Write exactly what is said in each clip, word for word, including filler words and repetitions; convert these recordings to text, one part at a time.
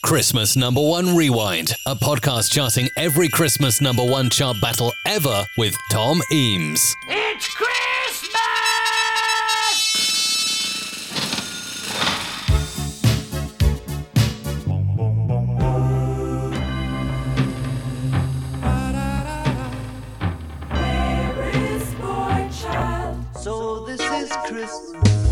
Christmas Number One Rewind, a podcast charting every Christmas number one chart battle ever with Tom Eames. It's Christmas! Where is boy child? So this is Christmas.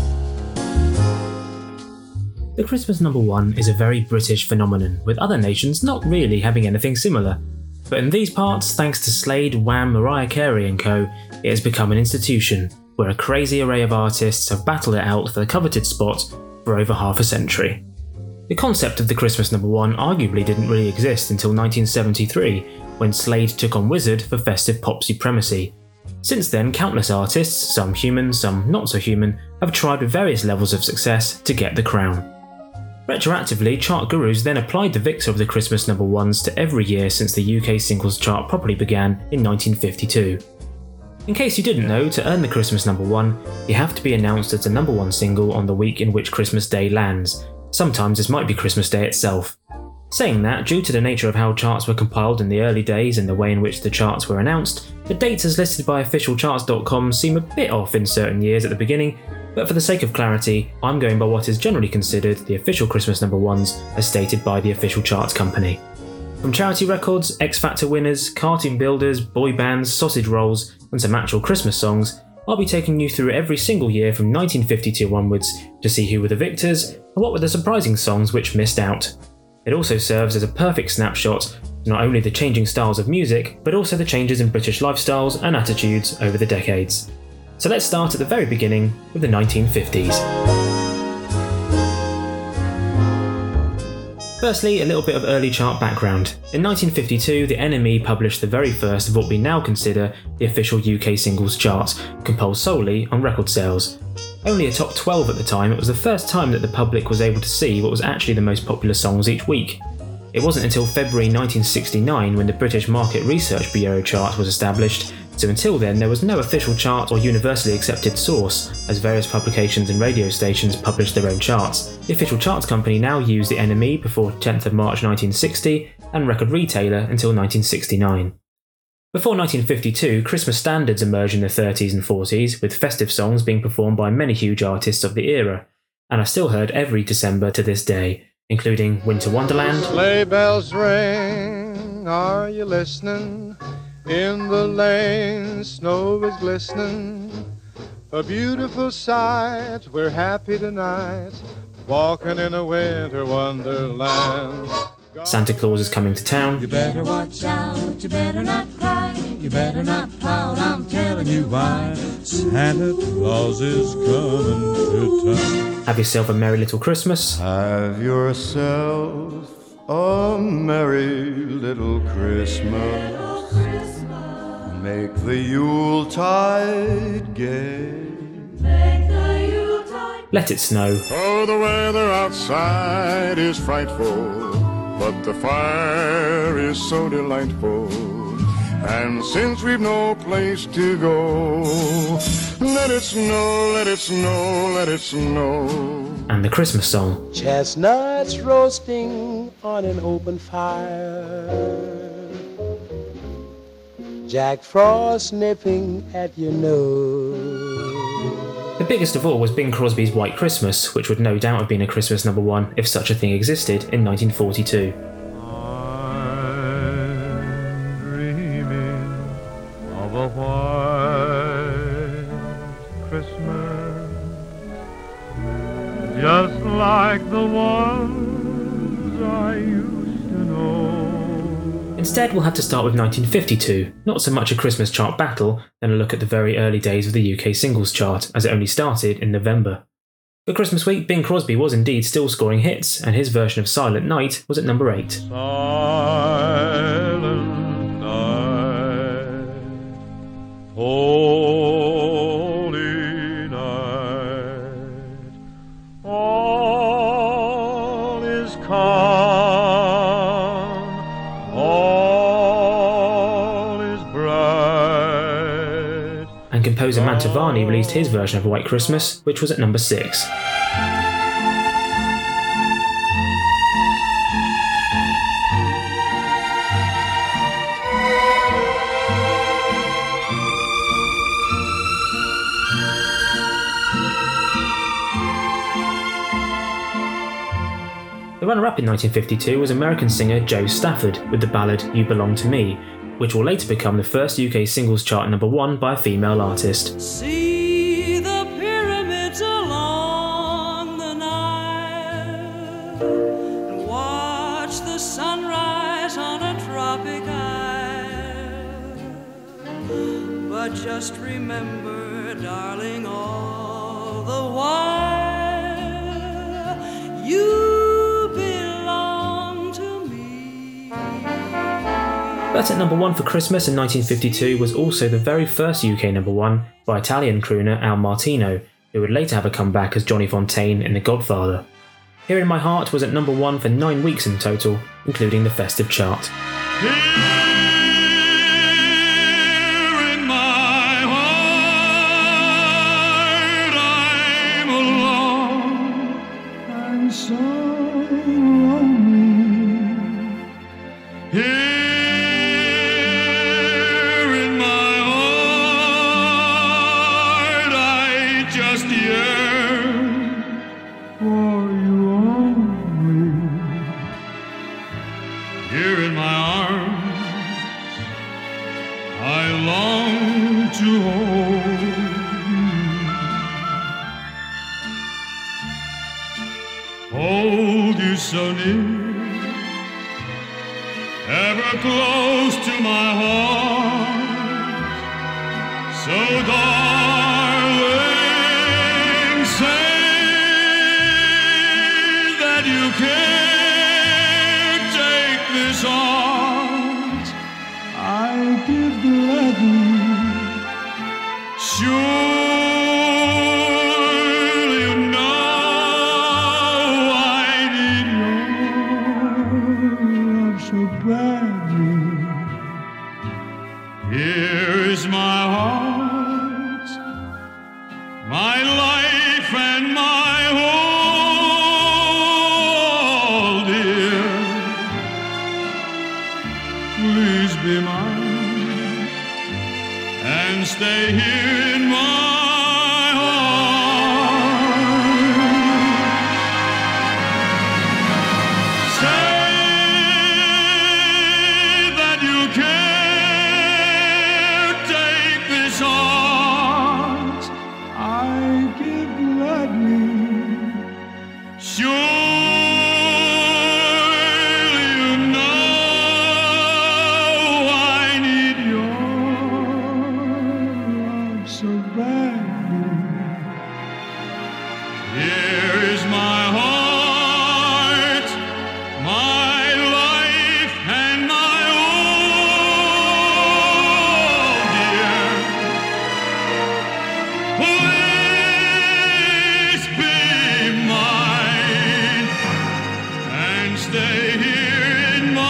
The Christmas number one is a very British phenomenon, with other nations not really having anything similar. But in these parts, thanks to Slade, Wham, Mariah Carey and co, it has become an institution, where a crazy array of artists have battled it out for the coveted spot for over half a century. The concept of the Christmas number one arguably didn't really exist until nineteen seventy-three, when Slade took on Wizzard for festive pop supremacy. Since then, countless artists, some human, some not so human, have tried with various levels of success to get the crown. Retroactively, chart gurus then applied the victor of the Christmas number ones to every year since the U K singles chart properly began in nineteen fifty-two. In case you didn't know, to earn the Christmas number one, you have to be announced as the number one single on the week in which Christmas Day lands. Sometimes this might be Christmas Day itself. Saying that, due to the nature of how charts were compiled in the early days and the way in which the charts were announced, the dates as listed by official charts dot com seem a bit off in certain years at the beginning, but for the sake of clarity, I'm going by what is generally considered the official Christmas number ones as stated by the official charts company. From charity records, X Factor winners, cartoon builders, boy bands, sausage rolls, and some actual Christmas songs, I'll be taking you through every single year from nineteen fifty-two onwards to see who were the victors and what were the surprising songs which missed out. It also serves as a perfect snapshot of not only the changing styles of music, but also the changes in British lifestyles and attitudes over the decades. So let's start at the very beginning with the nineteen fifties. Firstly, a little bit of early chart background. In nineteen fifty-two, the N M E published the very first of what we now consider the official U K singles chart, composed solely on record sales. Only a top twelve at the time, it was the first time that the public was able to see what was actually the most popular songs each week. It wasn't until February nineteen sixty-nine when the British Market Research Bureau chart was established, so until then there was no official chart or universally accepted source, as various publications and radio stations published their own charts. The official charts company now used the N M E before tenth of March nineteen sixty, and Record Retailer until nineteen sixty-nine. Before nineteen fifty-two, Christmas standards emerged in the thirties and forties, with festive songs being performed by many huge artists of the era, and are still heard every December to this day, including Winter Wonderland, Sleigh bells ring, are you listening? In the lane, snow is glistening. A beautiful sight, we're happy tonight, walking in a winter wonderland. Santa Claus is Coming to Town, You better watch out, you better not cry, you better not pout, I'm telling you why. Santa Claus is coming to town. Have Yourself a Merry Little Christmas, Have yourself a merry little Christmas. Make the Yuletide gay. Let It Snow, Oh, the weather outside is frightful, but the fire is so delightful. And since we've no place to go, let it snow, let it snow, let it snow. and the Christmas song. Chestnuts roasting on an open fire, Jack Frost nipping at your nose. The biggest of all was Bing Crosby's White Christmas, which would no doubt have been a Christmas number one if such a thing existed in nineteen forty-two. I'm dreaming of a white Christmas, just like the ones I used to know. Instead, we'll have to start with nineteen fifty-two, not so much a Christmas chart battle, than a look at the very early days of the U K singles chart, as it only started in November. For Christmas week, Bing Crosby was indeed still scoring hits, and his version of Silent Night was at number eight. Silent night, holy night, all is calm, all is bright. And composer Mantovani released his version of White Christmas, which was at number six. runner-up in nineteen fifty-two was American singer Jo Stafford with the ballad You Belong to Me, which will later become the first U K singles chart number one by a female artist. See the pyramids along the Nile and watch the sunrise on a tropic isle. But just remember, darling, all the while you belong to me. But at number one for Christmas in nineteen fifty-two was also the very first U K number one by Italian crooner Al Martino, who would later have a comeback as Johnny Fontaine in The Godfather. Here in My Heart was at number one for nine weeks in total, including the festive chart. Here in my heart I'm alone and so lonely. Here in my heart I just yearn for you only. Here in my arms I long to hold you, hold you so near, ever close to my heart. So darling, say that you can't take this heart I give gladly. Surely you know I need your love so badly. Here is my heart, my life and my whole, dear. Please be mine and stay here in my heart. Say that you can't take this heart I give gladly. Surely you know I need your love so badly. Here is my heart, my life and my all, dear. Please be mine and stay here in my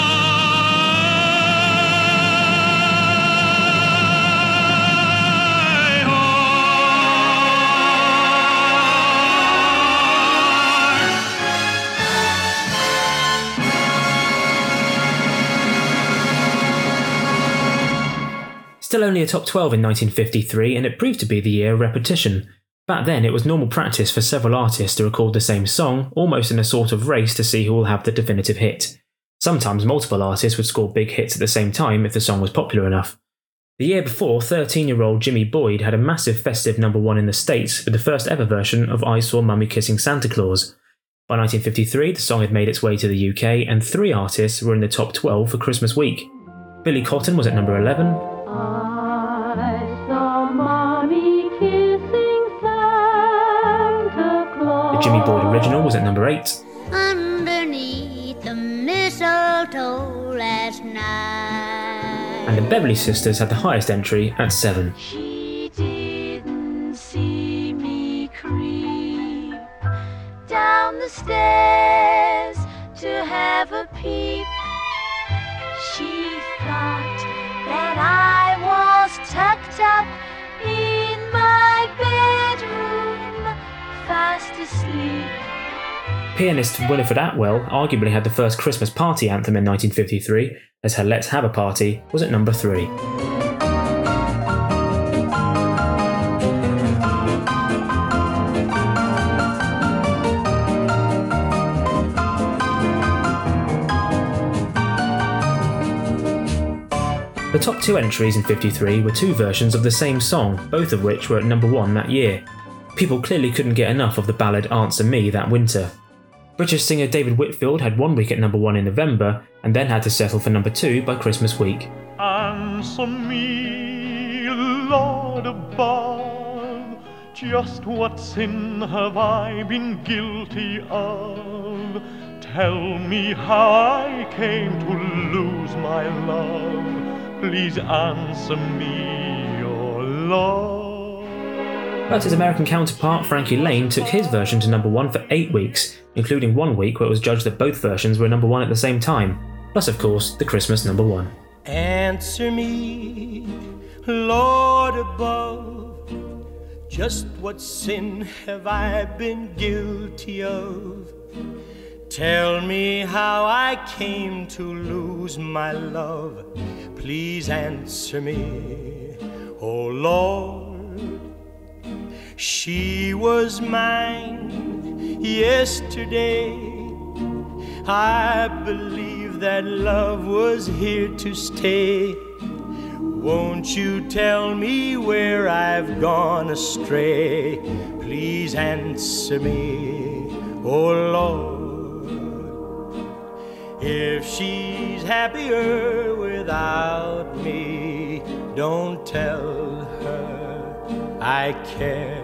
Still only a top twelve in nineteen fifty-three, and it proved to be the year of repetition. Back then, it was normal practice for several artists to record the same song, almost in a sort of race to see who will have the definitive hit. Sometimes multiple artists would score big hits at the same time if the song was popular enough. The year before, thirteen-year-old Jimmy Boyd had a massive festive number one in the States with the first ever version of I Saw Mummy Kissing Santa Claus. By nineteen fifty-three, the song had made its way to the U K, and three artists were in the top twelve for Christmas week. Billy Cotton was at number eleven, I saw Mommy kissing Santa Claus. the Jimmy Boyd original was at number eight, Underneath the mistletoe last night. and the Beverly Sisters had the highest entry at seven. She didn't see me creep down the stairs to have a peep. She thought that I was tucked up in my bedroom, fast asleep. Pianist Winifred Atwell arguably had the first Christmas party anthem in nineteen fifty-three, as her Let's Have a Party was at number three. The top two entries in fifty-three were two versions of the same song, both of which were at number one that year. People clearly couldn't get enough of the ballad Answer Me that winter. British singer David Whitfield had one week at number one in November, and then had to settle for number two by Christmas week. Answer me, Lord above, just what sin have I been guilty of? Tell me how I came to lose my love. Please answer me, your Lord. But his American counterpart Frankie Laine took his version to number one for eight weeks, including one week where it was judged that both versions were number one at the same time, plus of course the Christmas number one. Answer me, Lord above, just what sin have I been guilty of? Tell me how I came to lose my love. Please answer me, oh Lord. She was mine yesterday. I believe that love was here to stay. Won't you tell me where I've gone astray? Please answer me, oh Lord. If she's happier without me, don't tell her I care.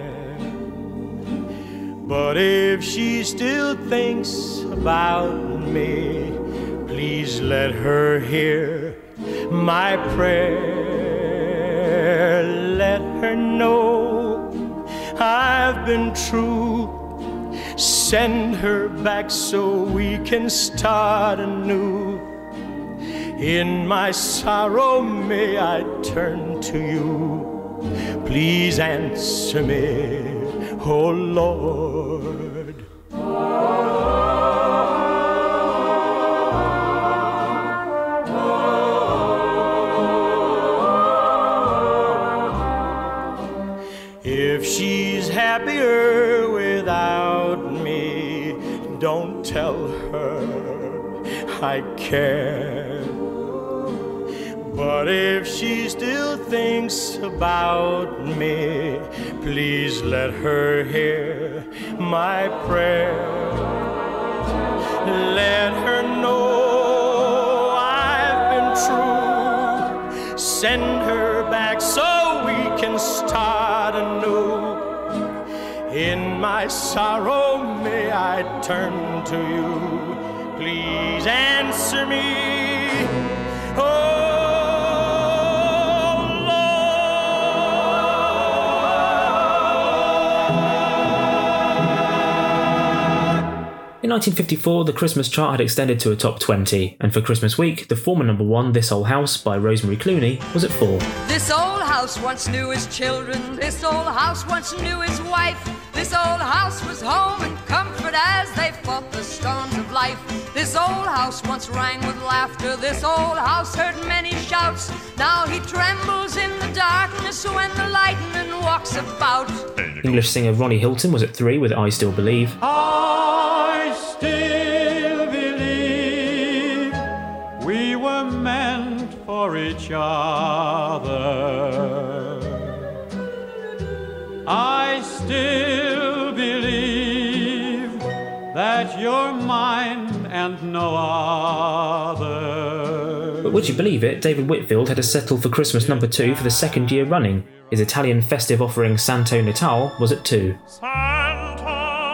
But if she still thinks about me, please let her hear my prayer. Let her know I've been true. Send her back so we can start anew. In my sorrow may I turn to you. Please answer me, oh Lord. If she's happier without me, don't tell her I care. But if she still thinks about me, please let her hear my prayer. Let her know I've been true. Send her back so we can start anew. In my sorrow may I turn to you. Please answer me, oh. In nineteen fifty-four, the Christmas chart had extended to a top twenty, and for Christmas week, the former number one, This Old House by Rosemary Clooney, was at four. This old house once knew his children, this old house once knew his wife. This old house was home and comfort as they fought the storms of life. This old house once rang with laughter, this old house heard many shouts. Now he trembles in the darkness when the lightning walks about. English singer Ronnie Hilton was at three with I Still Believe. I still believe we were meant for each other. I still believe that you're mine and no other. But would you believe it, David Whitfield had to settle for Christmas number two for the second year running. His Italian festive offering Santo Natale was at two. Santo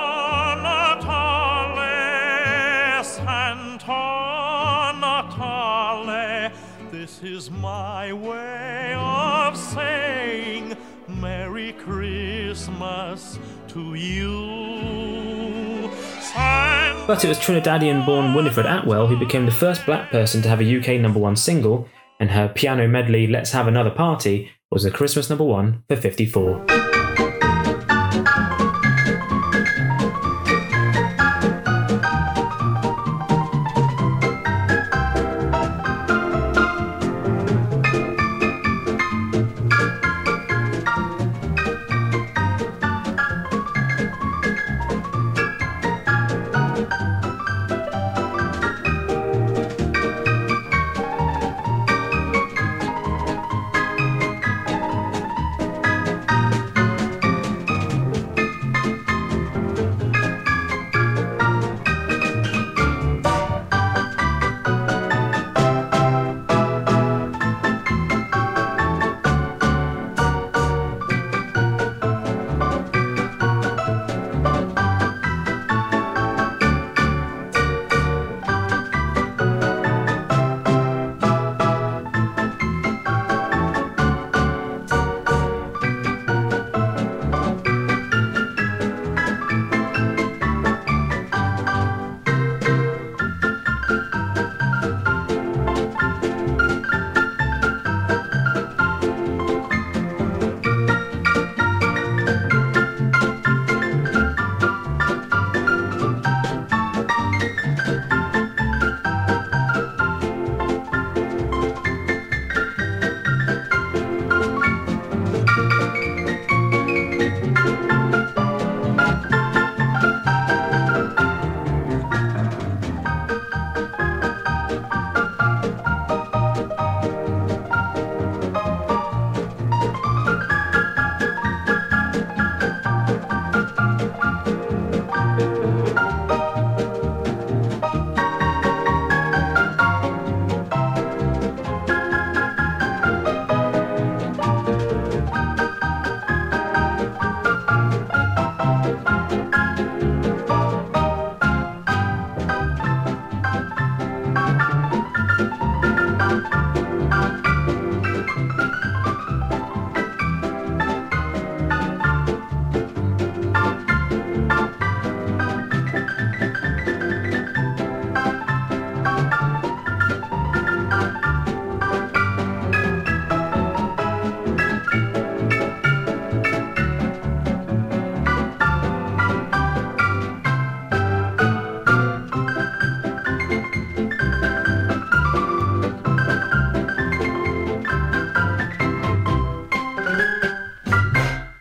Natale, Santo Natale, this is my way of saying Merry Christmas to you. San- But it was Trinidadian-born Winifred Atwell who became the first black person to have a U K number one single, and her piano medley Let's Have Another Party was the Christmas number one for fifty-four.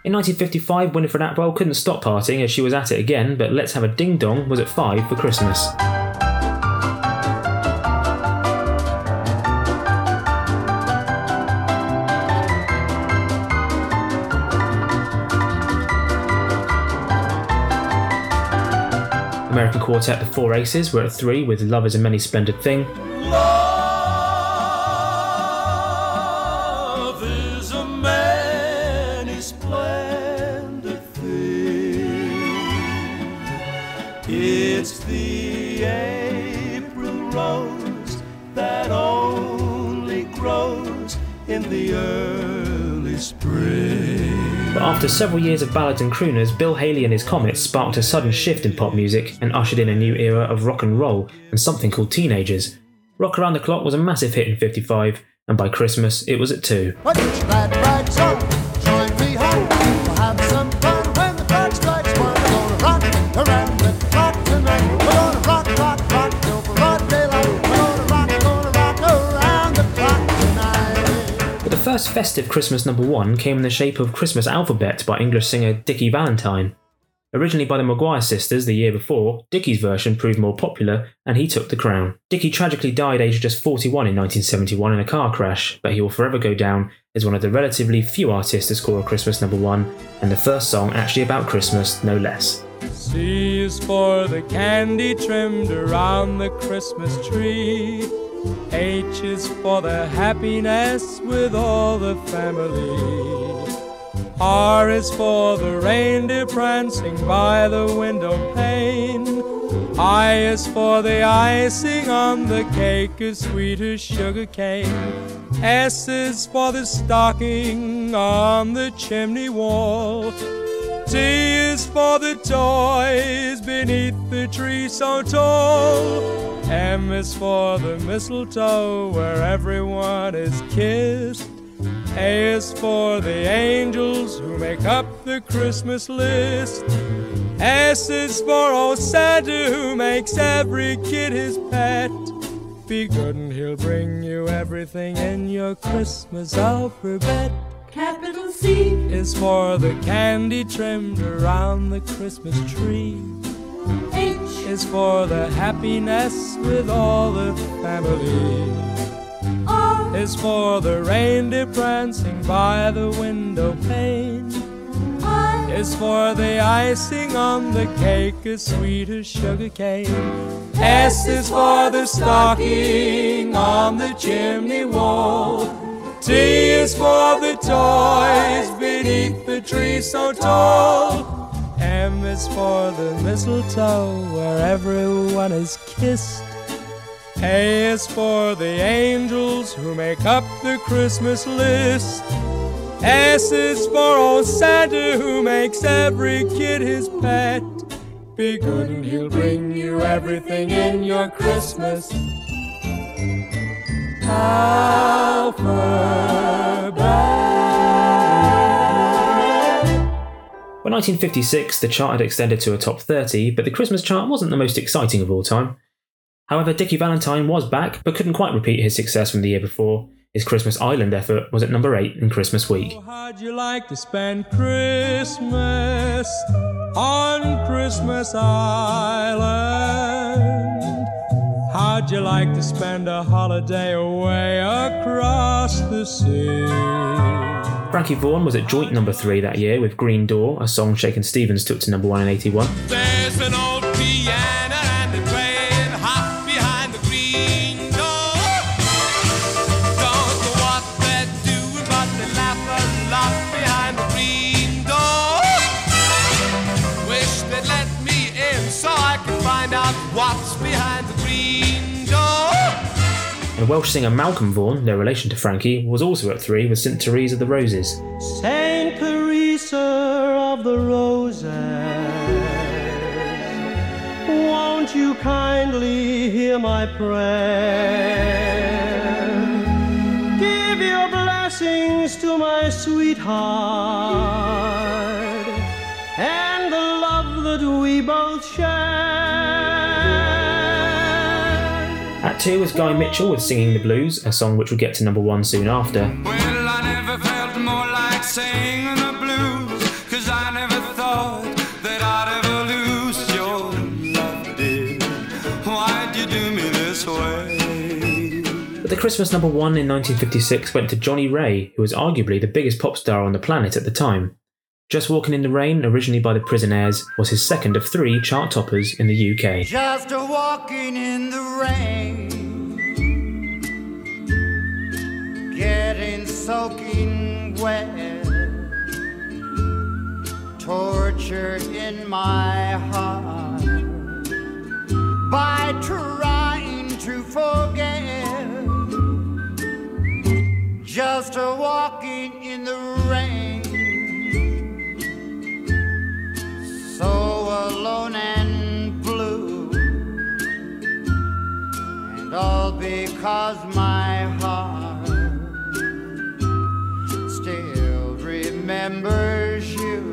In nineteen fifty-five, Winifred Atwell couldn't stop partying as she was at it again, but Let's Have a Ding Dong was at five for Christmas. American quartet The Four Aces were at three with Love Is a Many Splendid Thing. Love is a many splendid thing. It's the April rose that only grows in the early spring. But after several years of ballads and crooners, Bill Haley and his Comets sparked a sudden shift in pop music and ushered in a new era of rock and roll and something called teenagers. Rock Around the Clock was a massive hit in fifty-five, and by Christmas it was at two. The first festive Christmas number one came in the shape of Christmas Alphabet by English singer Dickie Valentine. Originally by the Maguire sisters the year before, Dickie's version proved more popular and he took the crown. Dickie tragically died aged just forty-one in nineteen seventy-one in a car crash, but he will forever go down as one of the relatively few artists to score a Christmas number one, and the first song actually about Christmas, no less. C is for the candy trimmed around the Christmas tree. H is for the happiness with all the family. R is for the reindeer prancing by the window pane. I is for the icing on the cake as sweet as sugar cane. S is for the stocking on the chimney wall. T is for the toys beneath the tree so tall. M is for the mistletoe where everyone is kissed. A is for the angels who make up the Christmas list. S is for old Santa who makes every kid his pet. Be good and he'll bring you everything in your Christmas alphabet. Capital C is for the candy trimmed around the Christmas tree. H is for the happiness with all the family. R is for the reindeer prancing by the window pane. I is for the icing on the cake as sweet as sugar cane. S is for the stocking on the chimney wall. T is for the toys beneath the tree so tall. M is for the mistletoe where everyone is kissed. A is for the angels who make up the Christmas list. S is for old Santa who makes every kid his pet. Be good and he'll bring you everything in your Christmas alphabet. By nineteen fifty-six, the chart had extended to a top thirty, but the Christmas chart wasn't the most exciting of all time. However, Dickie Valentine was back, but couldn't quite repeat his success from the year before. His Christmas Island effort was at number eight in Christmas week. Oh, how'd you like to spend Christmas on Christmas Island? How'd you like to spend a holiday away across the sea? Frankie Vaughan was at joint number three that year with Green Door, a song Shakin' Stevens took to number one in eighty-one. There's an old piano and a playing hot behind the green door. Don't know what they're doing, but they laugh a lot behind the green door. Wish they'd let me in so I can find out what's behind the green door. And Welsh singer Malcolm Vaughan, no relation to Frankie, was also at three with Saint Teresa of the Roses. Saint Teresa of the Roses, won't you kindly hear my prayer? Give your blessings to my sweetheart and the love that we both share. At two was Guy Mitchell with Singing the Blues, a song which would get to number one soon after. Well, I never felt more like singing the blues But the Christmas number one in nineteen fifty-six went to Johnny Ray, who was arguably the biggest pop star on the planet at the time. Just Walking in the Rain, originally by the Prisonaires, was his second of three chart toppers in the U K. Just a walking in the rain, getting soaking wet, torture in my heart by trying to forget. Just a walking in the rain, so alone and blue, and all because my heart still remembers you.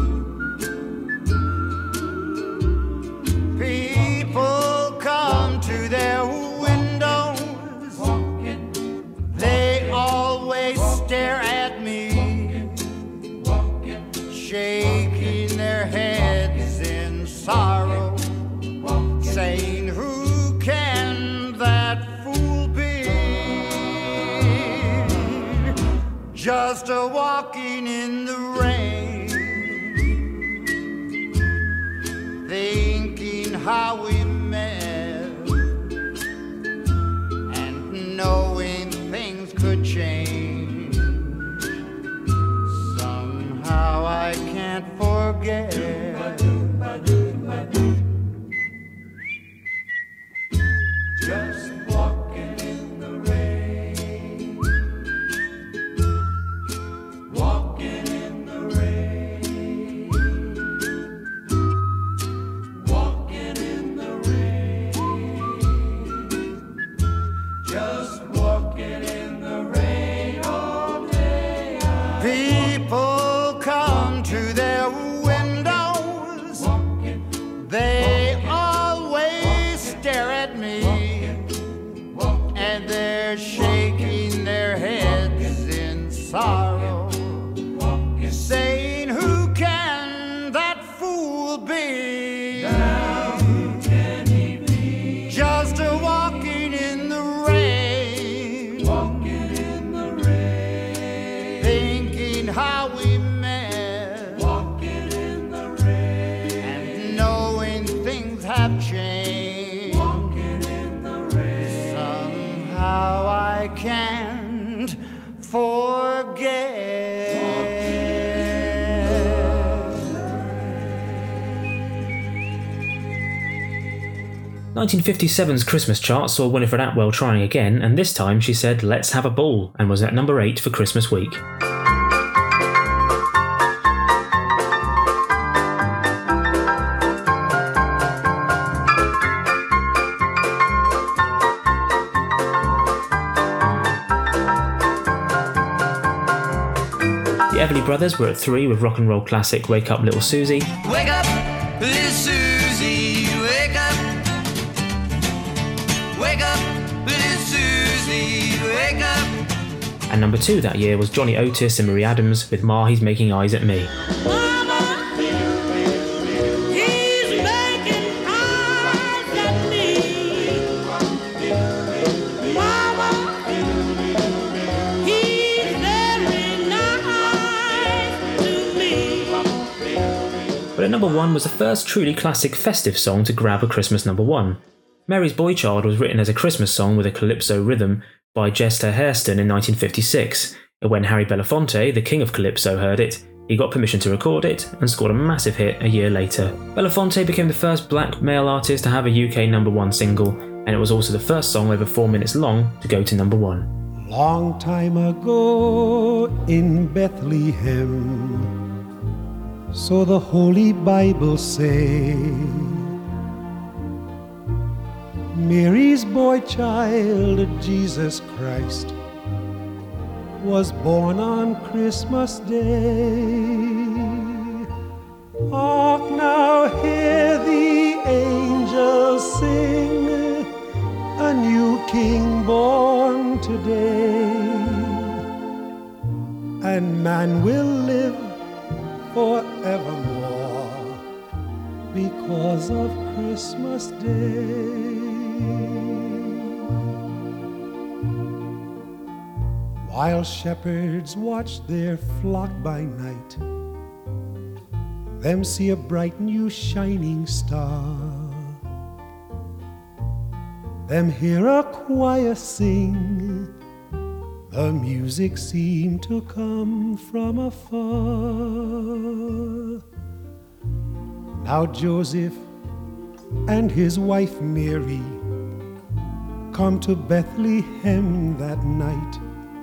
People come to their windows, they always stare at me, shaking their heads in sorrow, saying, who can that fool be? Just a walking in the rain, thinking how we met, and knowing things could change. Somehow I can't forget. Just walking in the rain, walking in the rain, walking in the rain, just walking in the rain all day. People come to their windows, they always stare at me, and they're shaking their heads in sorrow, saying, who can that fool be? Now who can he be? Just a walking in the rain, walking in the rain, thinking how we met, walking in the rain, and knowing things have changed, walking in the rain. Somehow I can't forget. nineteen fifty-seven's Christmas chart saw Winifred Atwell trying again, and this time she said let's have a ball, and was at number eight for Christmas week. The Everly Brothers were at three with rock and roll classic Wake Up Little Susie. Wake up, little Susie, wake up. Wake up, little Susie, wake up. And number two that year was Johnny Otis and Marie Adams with Ma, He's Making Eyes at Me. But at number one was the first truly classic festive song to grab a Christmas number one. Mary's Boy Child was written as a Christmas song with a calypso rhythm by Chester Hairston in nineteen fifty-six, and when Harry Belafonte, the king of calypso, heard it, he got permission to record it and scored a massive hit a year later. Belafonte became the first black male artist to have a U K number one single, and it was also the first song over four minutes long to go to number one. Long time ago in Bethlehem, so the Holy Bible say, Mary's boy child, Jesus Christ, was born on Christmas Day. Hark now, hear the angels sing, a new king born today, and man will live forevermore because of Christmas Day. while shepherds watch their flock by night. Them see a bright new shining star. Them hear a choir sing. The music seemed to come from afar. Now Joseph and his wife Mary come to Bethlehem that night.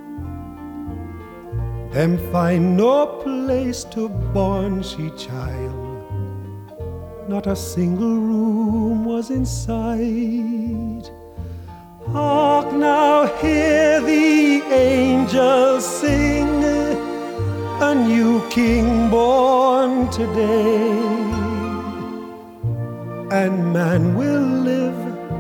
Them find no place to born she child. Not a single room was in sight. Hark now, hear the angels sing, a new king born today. And man will live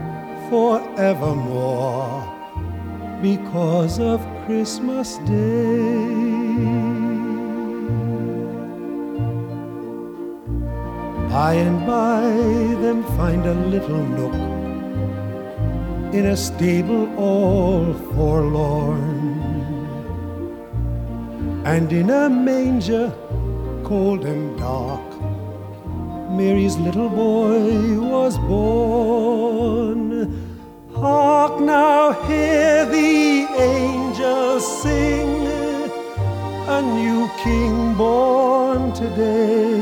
forevermore because of Christmas Day. By and by them find a little nook in a stable all forlorn, and in a manger cold and dark Mary's little boy was born. Hark now, hear the angels sing, a new king born today.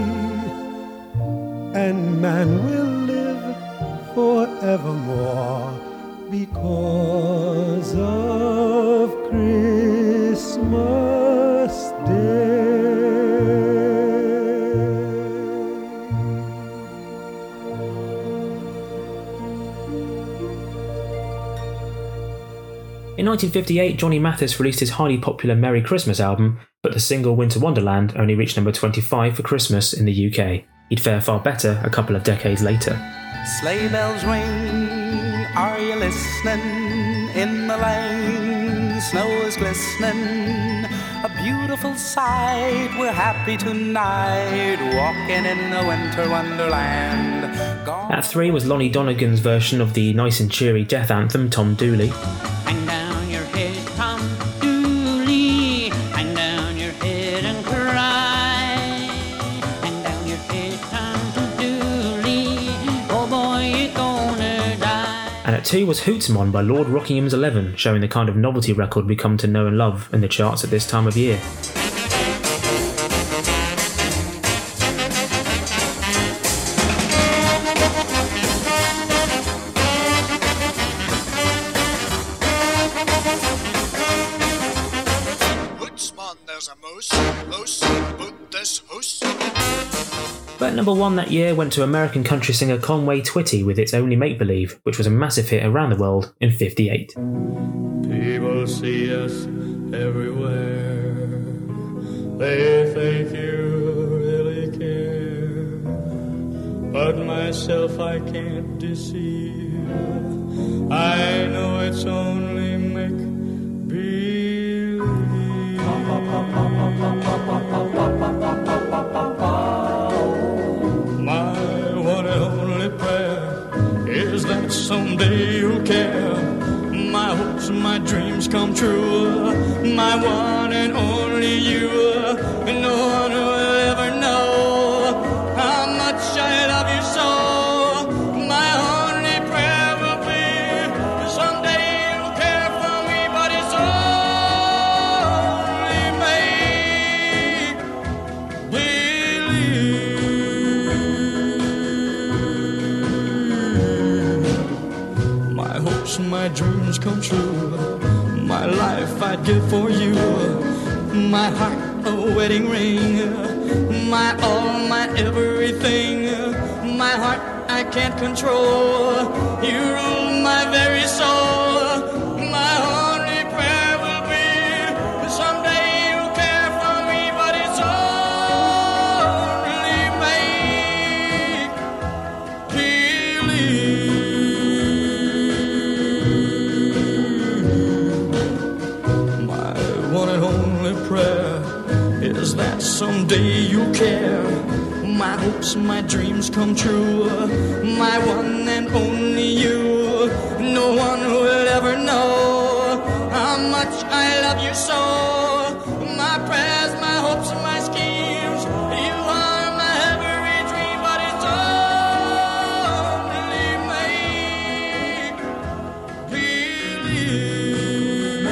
And man will live forevermore because of Christmas Day. In nineteen fifty-eight, Johnny Mathis released his highly popular Merry Christmas album, but the single Winter Wonderland only reached number twenty-five for Christmas in the U K. He'd fare far better a couple of decades later. Sleigh bells ring, are you listening? In the lane, snow is glistening. A beautiful sight, we're happy tonight, walking in the winter wonderland. Gone. At three was Lonnie Donegan's version of the nice and cheery death anthem, Tom Dooley. Hang down your head, Tom Dooley. Hang down your head and cry. Hang down your head, Tom Dooley. Oh boy, you're gonna die. And at two was Hootsmon by Lord Rockingham's Eleven, showing the kind of novelty record we come to know and love in the charts at this time of year. But number one that year went to American country singer Conway Twitty with It's Only Make Believe, which was a massive hit around the world in fifty-eight. People see us everywhere. They think you really care. But myself I can't deceive. I know it's only make believe. My one and only prayer is that someday you'll care. My hopes and my dreams come true. My one and only you. No one will ever know how much I love you so. My only prayer will be someday you'll care for me, but it's only make believe. My hopes and my dreams come true. My life I'd give for you. My heart a wedding ring. My all, my everything. My heart I can't control. You rule my very soul. My only prayer will be someday you'll care for me, but it's only make believe. My one and only prayer is that someday you'll care. My hopes, my dreams come true. My one and only you. No one will ever know how much I love you so. My prayers, my hopes, and my schemes. You are my every dream, but it's only make believe.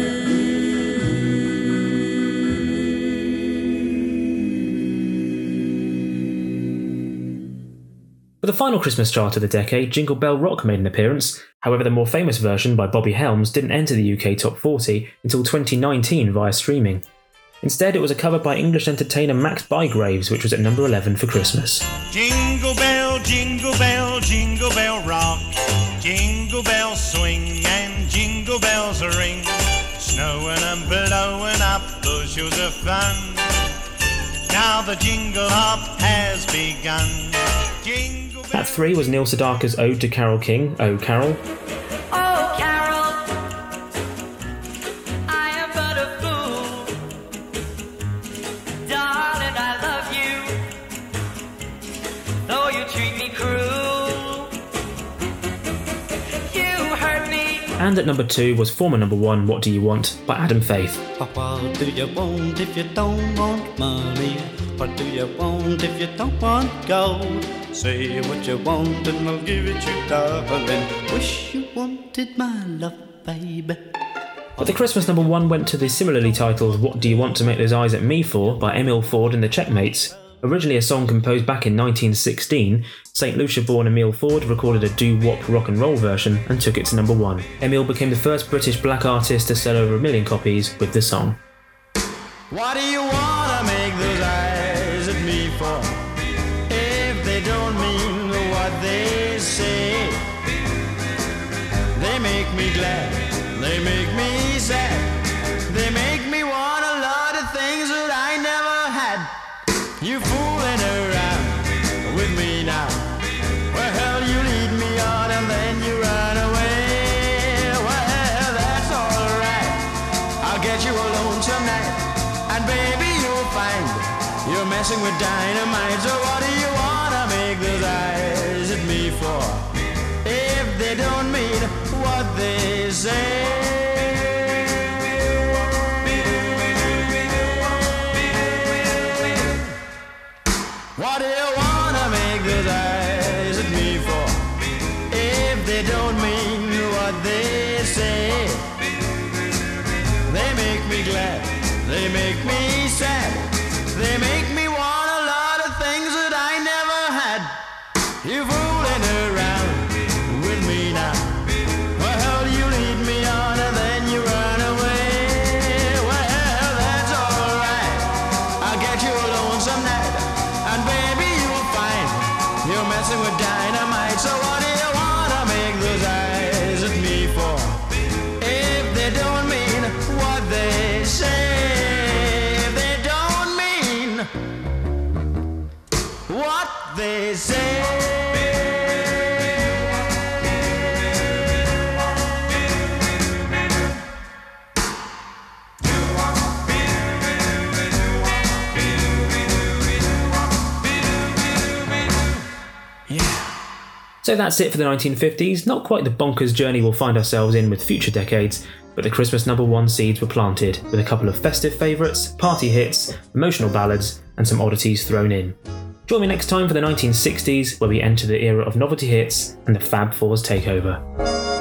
For the final Christmas chart of the decade, Jingle Bell Rock made an appearance. However, the more famous version by Bobby Helms didn't enter the U K Top forty until twenty nineteen via streaming. Instead, it was a cover by English entertainer Max Bygraves, which was at number eleven for Christmas. Jingle bell, jingle bell, jingle bell rock. Jingle bells swing and jingle bells ring. Snowing and blowing up bushels of fun. Now the jingle hop has begun. Jingle At three was Neil Sedaka's Ode to Carole King, Oh Carol. Oh, Carol, I am but a fool. Darling, I love you, though you treat me cruel. You hurt me. And at number two was former number one, What Do You Want, by Adam Faith. What do you want if you don't want money? What do you want if you don't want gold? Say what you want and I'll give it you, darling. Wish you wanted my love, baby. But the Christmas number one went to the similarly titled What Do You Want to Make Those Eyes at Me For by Emil Ford and the Checkmates. Originally a song composed back in nineteen sixteen, Saint Lucia-born Emil Ford recorded a doo-wop rock and roll version and took it to number one. Emil became the first British black artist to sell over a million copies with the song. What do you wanna make those eyes at me for? If they don't mean what they say. They make me glad, they make me sad. They make me want a lot of things that I never had. You fooling around with me now. Well, hell, you lead me on and then you run away. Well, that's alright. I'll get you alone tonight. And baby, you'll find you're messing with dynamite. So what do you wanna make those eyes at me for? If they don't mean what they say. What do you wanna make those eyes at me for? If they don't mean what they say. They make me glad, they make me sad. They make me want a lot of things that I never had. You fooling around with me now. Well, hell, you lead me on and then you run away. Well, that's alright. I'll get you alone some night. And baby, you'll find you're messing with dynamite. So what do you wanna make those eyes at me for? If they don't mean what they say. If they don't mean what they say. So that's it for the nineteen fifties, not quite the bonkers journey we'll find ourselves in with future decades, but the Christmas number one seeds were planted, with a couple of festive favourites, party hits, emotional ballads, and some oddities thrown in. Join me next time for the nineteen sixties, where we enter the era of novelty hits and the Fab Fours takeover.